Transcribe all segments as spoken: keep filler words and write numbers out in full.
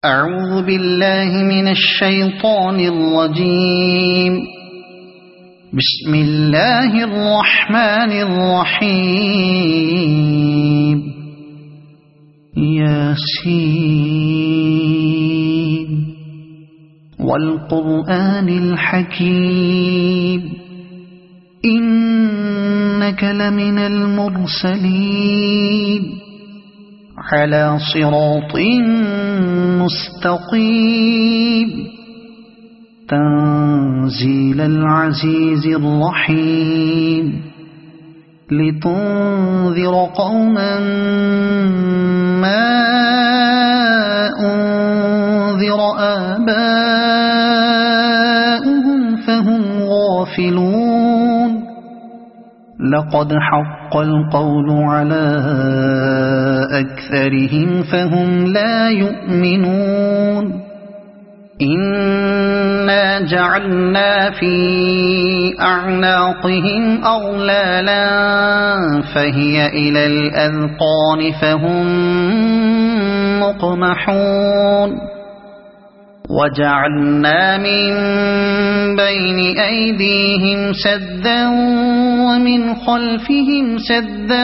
أعوذ بالله من الشيطان الرجيم. بسم الله الرحمن الرحيم. ياسين والقرآن الحكيم إنك لمن المرسلين على صراط مستقيم تنزيل العزيز الرحيم لتنذر قوما ما أنذر آباؤهم فهم غافلون. لقد حق القول على أكثرهم فهم لا يؤمنون. إنا جعلنا في أعناقهم أغلالا فهي إلى الأذقان فهم مقمحون. وجعلنا من بين أيديهم سدا ومن خلفهم سدا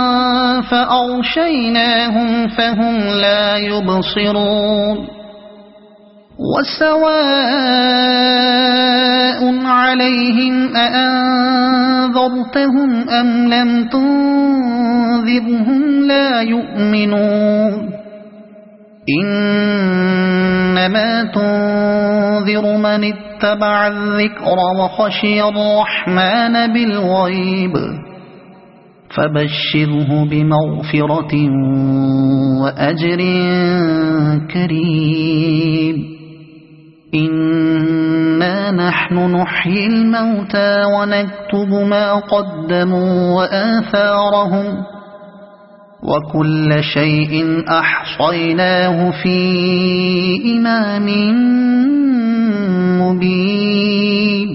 فأغشيناهم فهم لا يبصرون. وسواء عليهم أأنذرتهم أم لم تنذرهم لا يؤمنون. إنما تنذر من اتبع الذكر وخشي الرحمن بالغيب فبشره بمغفرة وأجر كريم. إنا نحن نحيي الموتى ونكتب ما قدموا وآثارهم وكل شيء أحصيناه في إمام مبين.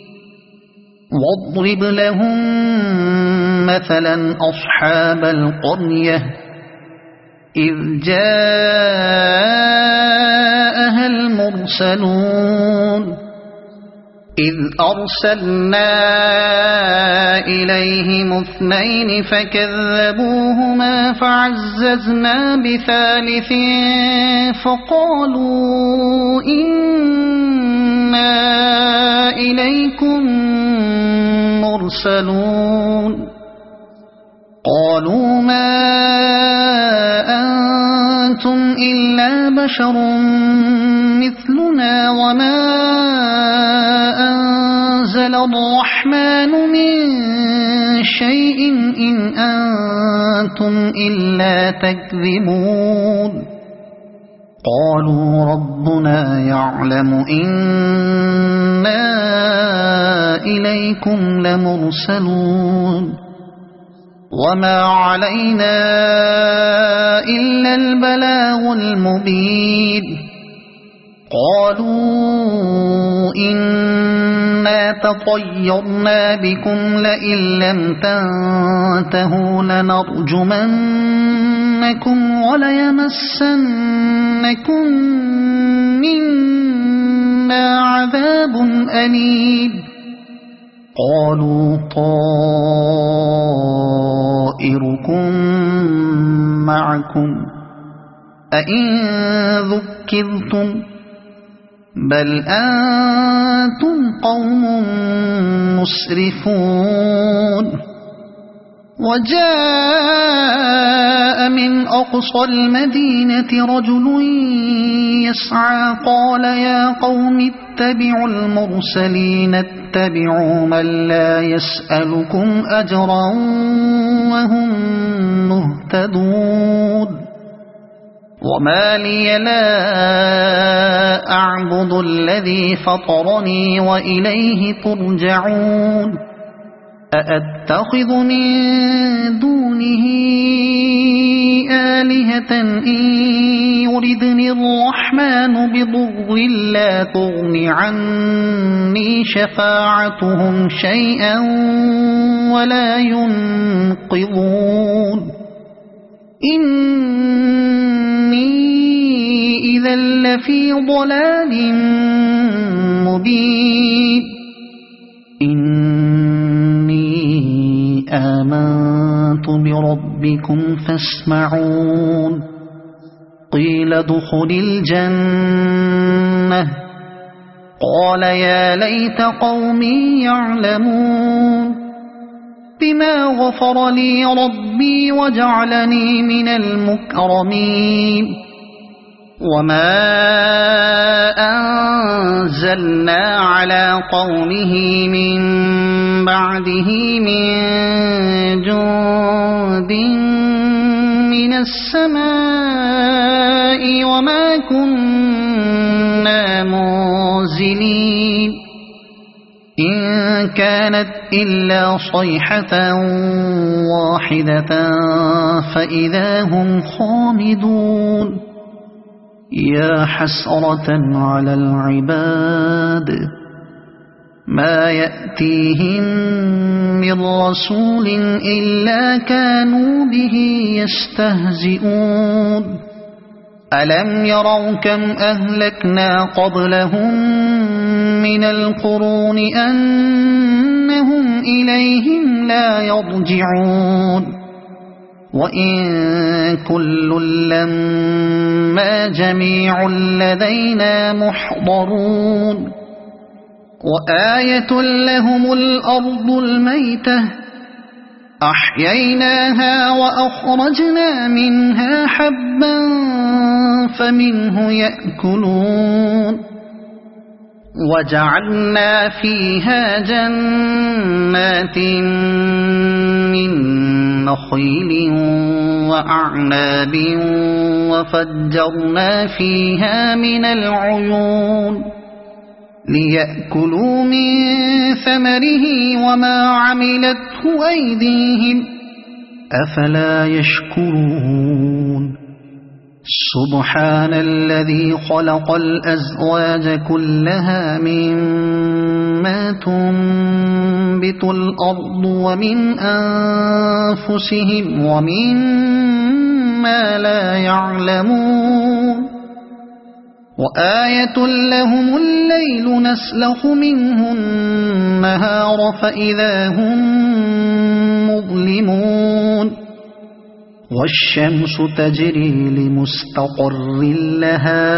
واضرب لهم مثلا أصحاب القرية إذ جاءها المرسلون إذ أرسلنا إليهم اثنين فكذبوهما فعززنا بثالث فقالوا إنا إليكم مرسلون. قالوا ما أنتم إلا بشر مثلنا وما أنزل الرحمن من شيء إن أنتم إلا تكذبون. قالوا ربنا يعلم إنا إليكم لمرسلون وما علينا إلا البلاغ المبين. قالوا إنا تطيرنا بكم لئن لم تنتهوا لنرجمنكم وليمسنكم منا عذاب أليم. قالوا طائركم معكم أئن ذكرتم بل أنتم قوم مسرفون. وجاء من أقصى المدينة رجل يسعى قال يا قوم اتبعوا المرسلين اتبعوا من لا يسألكم أجرا وهم مهتدون. وما لي لا أعبد الذي فطرني وإليه ترجعون. أأتخذ من دونه آلهة إن يردني الرحمن بضر لا تغن عني شفاعتهم شيئا ولا ينقذون. إني إذا لفي ضلال مبين إني آمنت بربكم فاسمعون قيل ادخل الجنة قال يا ليت قومي يعلمون بما غفر لي ربي وجعلني من المكرمين وما أنزلنا على قومه من بعده من جند من السماء وما كنا منزلين إن كانت إلا صيحة واحدة فإذا هم خامدون يا حسرة على العباد ما يأتيهم من رسول إلا كانوا به يستهزئون ألم يروا كم أهلكنا قبلهم من القرون أنهم إليهم لا يرجعون وإن كل لما جميع لدينا محضرون وآية لهم الأرض الميتة أحييناها وأخرجنا منها حبا فمنه يأكلون وجعلنا فيها جنات من نخيل وأعناب وفجرنا فيها من العيون ليأكلوا من ثمره وما عملته أيديهم أفلا يشكرون سبحان الذي خلق الأزواج كلها مما تنبت الأرض ومن أنفسهم ومما لا يعلمون وآية لهم الليل نسلخ منه النهار فإذا هم مظلمون والشمس تجري لمستقر لها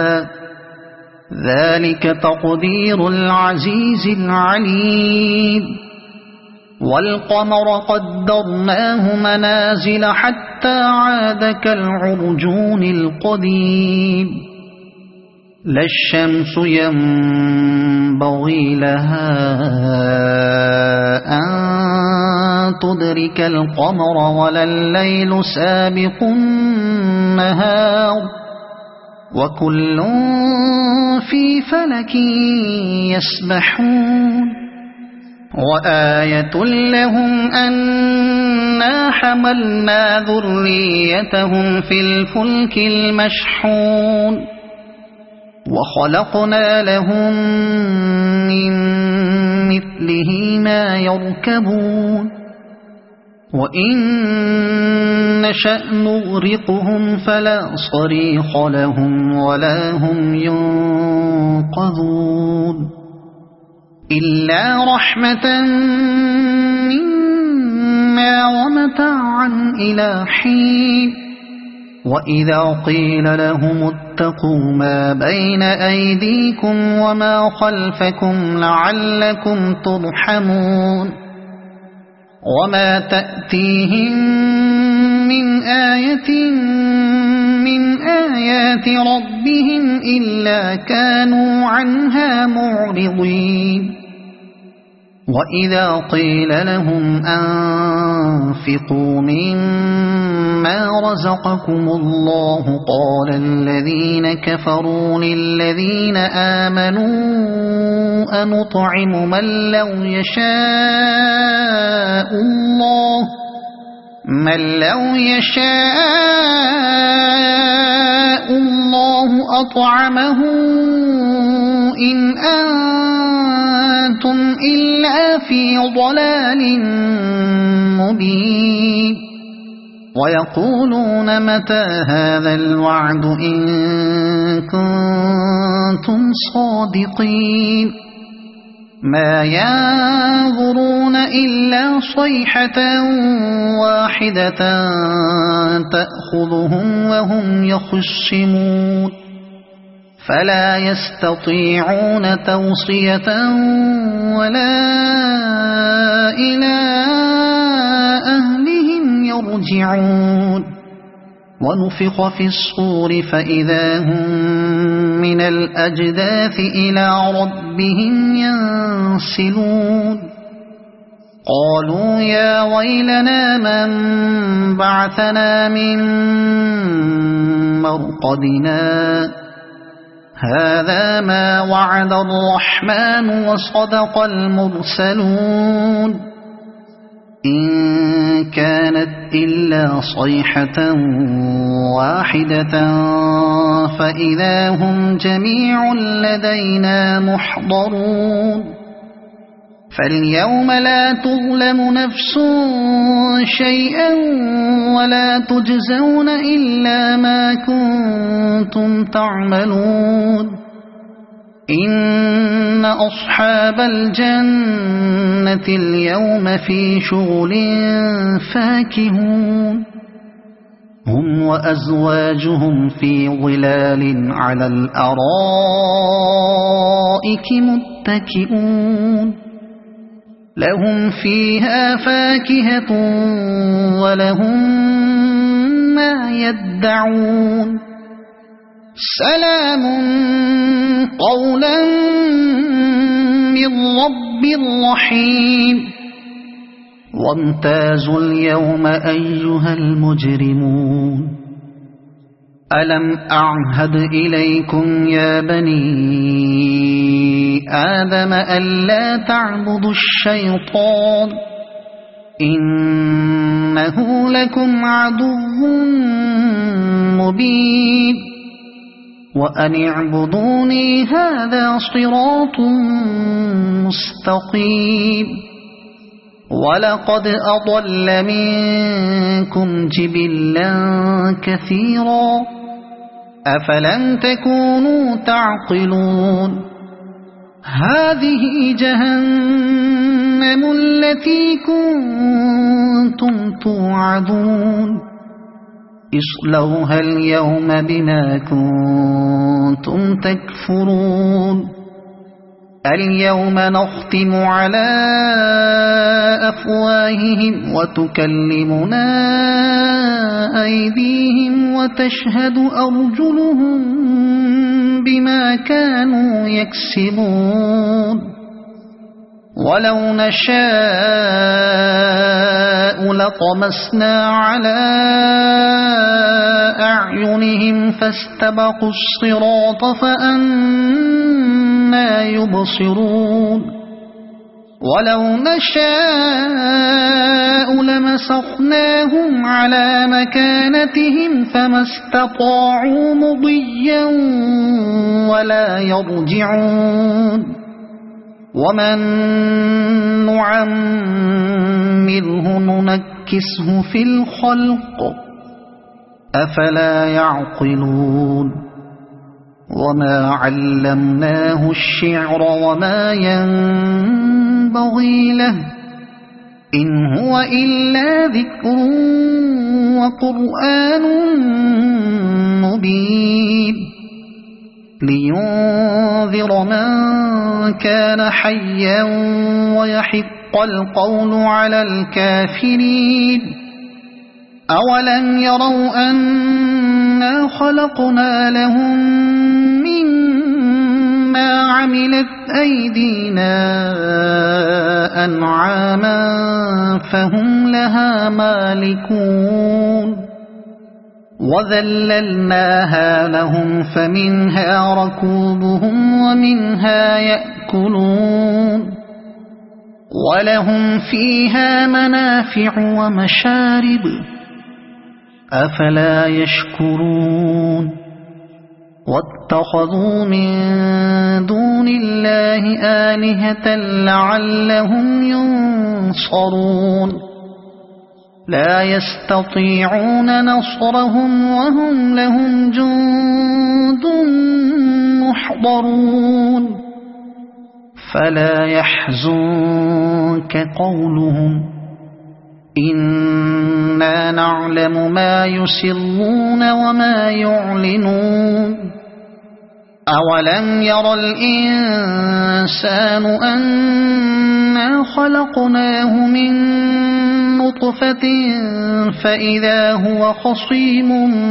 ذلك تقدير العزيز العليم والقمر قدرناه منازل حتى عاد كالعرجون القديم لا الشمس ينبغي لها أن تدرك القمر ولا الليل سابق النهار وكل في فلك يسبحون وآية لهم أنا حملنا ذريتهم في الفلك المشحون وخلقنا لهم من مثله ما يركبون وإن نشأ نغرقهم فلا صريخ لهم ولا هم ينقذون إلا رحمة منا ومتاعا إلى حين وإذا قيل لهم اتقوا ما بين أيديكم وما خلفكم لعلكم ترحمون وما تأتيهم من آية من آيات ربهم إلا كانوا عنها معرضين وإذا قيل لهم أنفقوا مما رزقكم الله قال الذين كفروا للذين آمنوا أنطعم من لو يشاء الله من لو يشاء الله أطعمه إن أنتم إلا في ضلال مبين ويقولون متى هذا الوعد إن كنتم صادقين ما ينظرون إلا صيحة واحدة تأخذهم وهم يخصمون فلا يستطيعون توصية ولا إلى أهلهم يرجعون ونفخ في الصور فإذا هم من الأجداث إلى ربهم ينسلون قالوا يا ويلنا من بعثنا من مرقدنا هذا ما وعد الرحمن وصدق المرسلون إن كانت إلا صيحة واحدة فإذا هم جميع لدينا محضرون فاليوم لا تظلم نفس شيئا ولا تجزون إلا ما كنتم تعملون إن أصحاب الجنة اليوم في شغل فاكهون هم وأزواجهم في ظلال على الأرائك متكئون لهم فيها فاكهة ولهم ما يدعون سلام قولا من رب رحيم وامتازوا اليوم أيها المجرمون ألم أعهد إليكم يا بني آدم ألا تعبدوا الشيطان إنه لكم عدو مبين وأن اعبدوني هذا صراط مستقيم ولقد أضل منكم جبلا كثيرا أفلم تكونوا تعقلون هذه جهنم التي كنتم توعدون اصلوها اليوم بما كنتم تكفرون اليوم نختم على أفواههم وتكلمنا أيديهم وتشهد أرجلهم بما كانوا يكسبون ولو نشاء لطمسنا على أعينهم فاستبقوا الصراط فأنى يبصرون ولو نشاء لمسخناهم على مكانتهم فما استطاعوا مضيا ولا يرجعون ومن نعمره ننكسه في الخلق أفلا يعقلون وما علمناه الشعر وما ينبغي له إن هو إلا ذكر وقرآن مبين لينذر من كان حيا ويحق القول على الكافرين أولم يروا أنا خلقنا لهم مما عملت أيدينا أنعاما فهم لها مالكون وذللناها لهم فمنها ركوبهم ومنها يأكلون ولهم فيها منافع ومشارب أفلا يشكرون واتخذوا من دون الله آلهة لعلهم ينصرون لا يستطيعون نصرهم وهم لهم جند محضرون فلا يحزنك قولهم إنا نعلم ما يسرون وما يعلنون أولم ير الإنسان أنا خلقناه من نطفة فإذا هو خصيم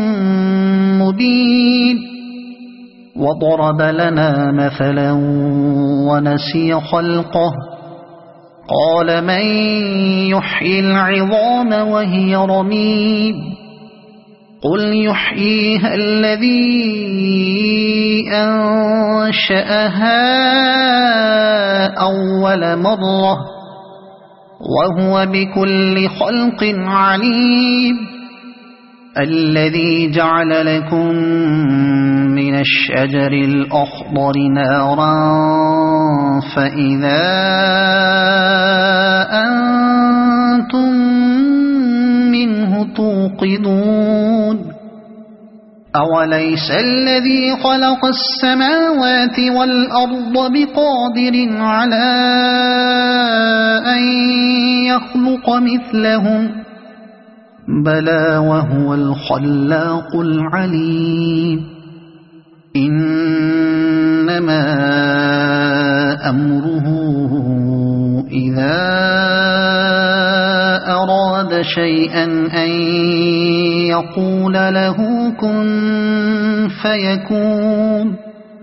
مبين وضرب لنا مثلا ونسي خلقه قال من يحيي العظام وهي رميم قل يحييها الذي أنشأها أول مرة وهو بكل خلق عليم الذي جعل لكم من الشجر الأخضر نارا فإذا أنتم منه توقدون أوليس الذي خلق السماوات والأرض بقادر على أن يخلق مثلهم بلى وهو الخلاق العليم إنما أمره إذا أراد شيئا أن يقول له كن فيكون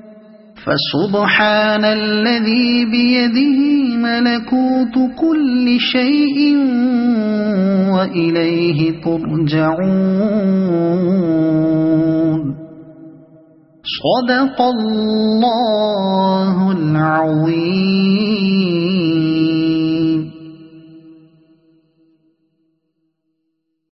فسبحان الذي بيده ملكوت كل شيء وإليه ترجعون صدق الله